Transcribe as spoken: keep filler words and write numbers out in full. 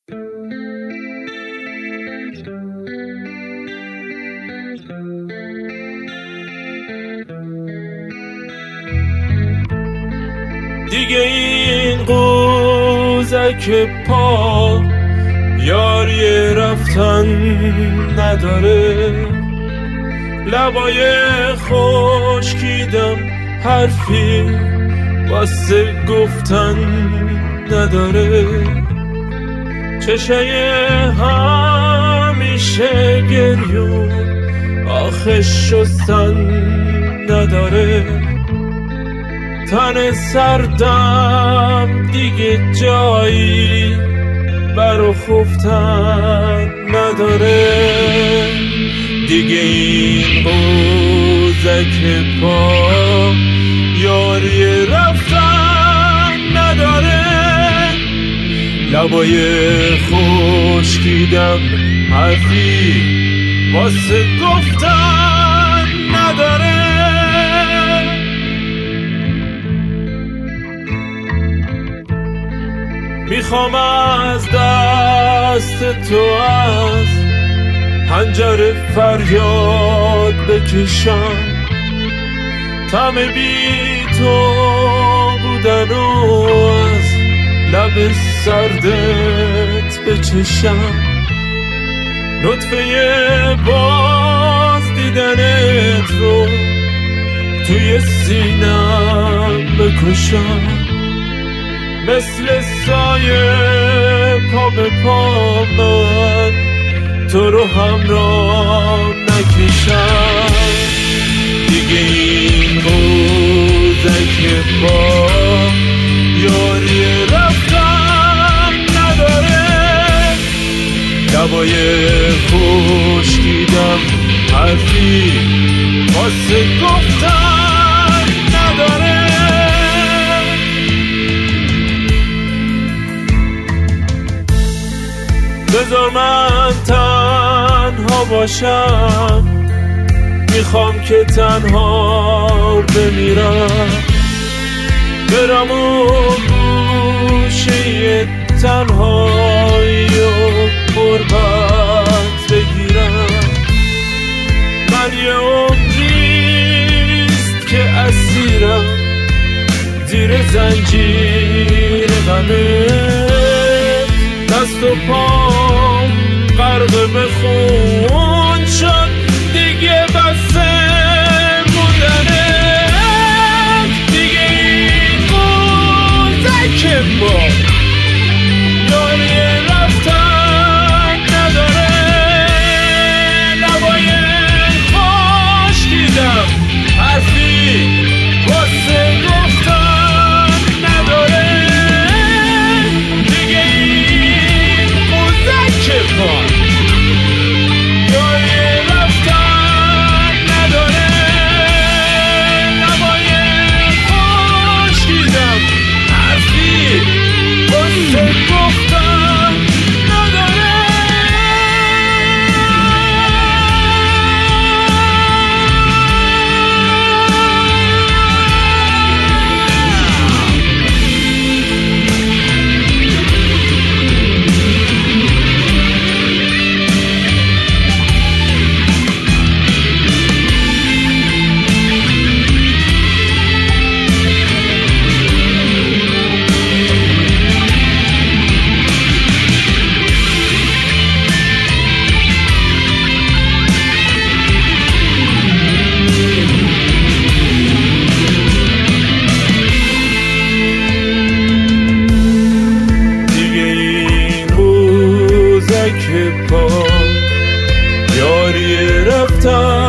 دیگه این قوزک پا یاری رفتن نداره، لبای خشکیدم حرفی واسه گفتن نداره، چشای همیشه گریون آخه شستن نداره، تن سردم دیگه جایی برا خفتن نداره، دیگه این قوزک پا یاری رفتن نداره، لبای خشکیدم حرفی واسه گفتن نداره. میخوام از دست تو از حنجره فریاد بکشم، طعم بی تو بودن و از لب سردت بچشم، نطفه باز دیدنت رو توی سینم بکشم، مثل سایه پا به پا من تو رو همراه نکشم، دیگه این قوزک پا یاری رفتن نداره، لبای خشکیدم حرفی واسه گفتن نداره. بذار من تنها باشم، میخوام که تنها بمیرم، برم و گوشه تنهایی و غربت بگیرم، من یه عمریست که اسیرم زیر زنجیر غمه، دست و پام غرق به خون شد دیگه بسه موندنه، دیگه این قوزک پا یاری رفتن نداره، لبای خشکیدم حرفی واسه گفتن نداره، دیگه این قوزک پا یاری رفتن نداره، لبای خشکیدم حرفی واسه گفتن نداره. که پا یاری رفتن